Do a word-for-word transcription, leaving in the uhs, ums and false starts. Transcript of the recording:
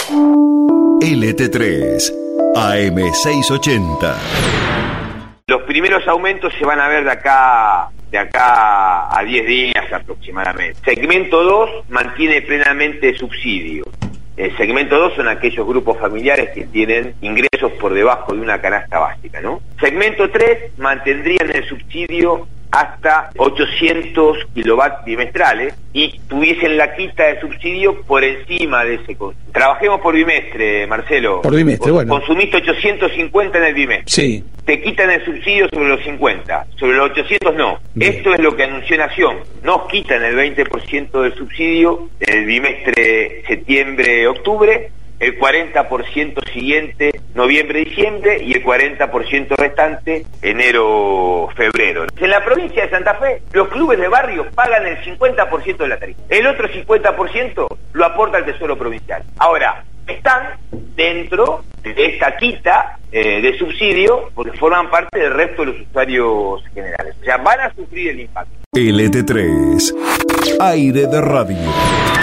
L T tres, A M seiscientos ochenta. Los primeros aumentos se van a ver de acá de acá a diez días aproximadamente. Segmento dos mantiene plenamente subsidio. El segmento dos son aquellos grupos familiares que tienen ingresos por debajo de una canasta básica, ¿no? Segmento tres mantendrían el subsidio hasta ochocientos kilovatios bimestrales y tuviesen la quita de subsidio por encima de ese costo. Trabajemos por bimestre, Marcelo. Por bimestre, bueno. Consumiste ochocientos cincuenta en el bimestre. Sí. Te quitan el subsidio sobre los cincuenta, sobre los ochocientos no. Bien. Esto es lo que anunció Nación. Nos quitan el veinte por ciento del subsidio en el bimestre septiembre-octubre, el cuarenta por ciento siguiente noviembre-diciembre y el cuarenta por ciento restante enero-febrero. En la provincia de Santa Fe, los clubes de barrio pagan el cincuenta por ciento de la tarifa. El otro cincuenta por ciento lo aporta el Tesoro Provincial. Ahora, están dentro de esta quita eh, de subsidio porque forman parte del resto de los usuarios generales. O sea, van a sufrir el impacto. L T tres, Aire de Radio.